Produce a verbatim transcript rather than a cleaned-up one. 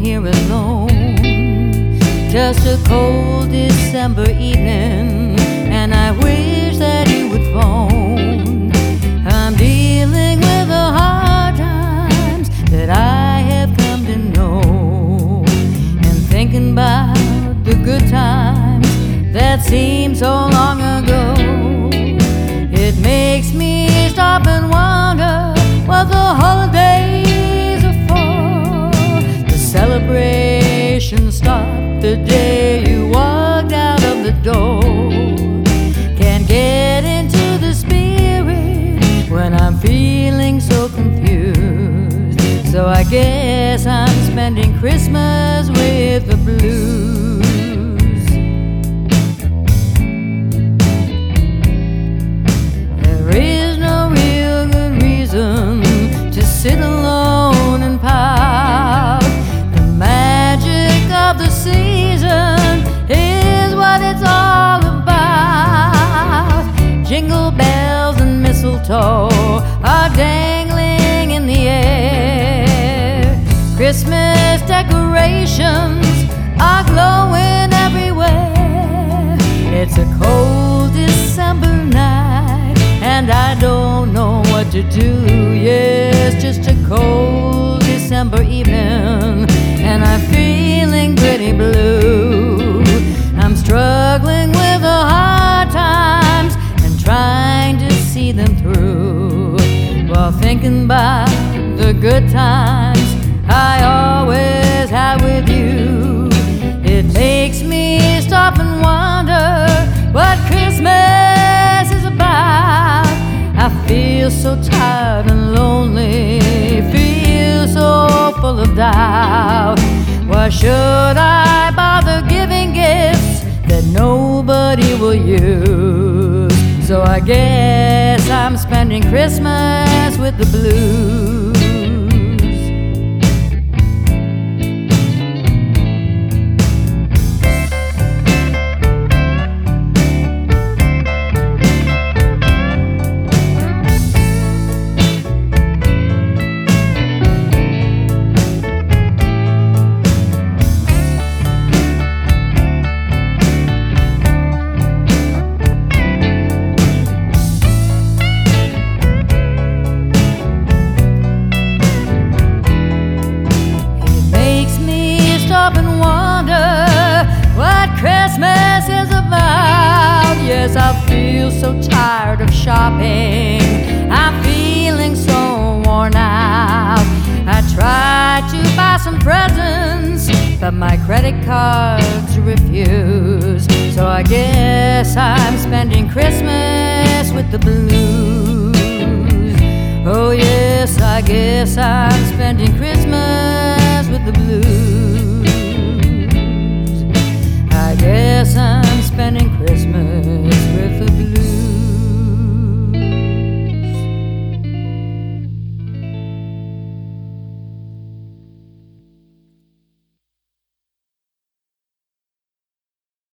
here alone. Just a cold December evening, and I wish that you would phone. I'm dealing with the hard times that I have come to know, and thinking about the good times that seem so long ago. It makes me stop and wonder what the holidays are for. The celebration stopped the day you walked out of the door. Can't get into the spirit when I'm feeling so confused. So I guess I'm spending Christmas with the blues. Sit alone and pout. The magic of the season is what it's all about. Jingle bells and mistletoe are dangling in the air. Christmas decorations are glowing everywhere. It's a cold December night, and I don't know what to do. Yes, just a cold December evening, and I'm feeling pretty blue. I'm struggling with the hard times and trying to see them through, while thinking about the good times I always had with you. It makes me stop and wonder what Christmas is about. I feel so tired and lonely, feel so full of doubt. Why should I bother giving gifts that nobody will use? So I guess I'm spending Christmas with the blues. Christmas is about. Yes, I feel so tired of shopping. I'm feeling so worn out. I tried to buy some presents, but my credit cards refuse. So I guess I'm spending Christmas with the blues. Oh yes, I guess I'm spending Christmas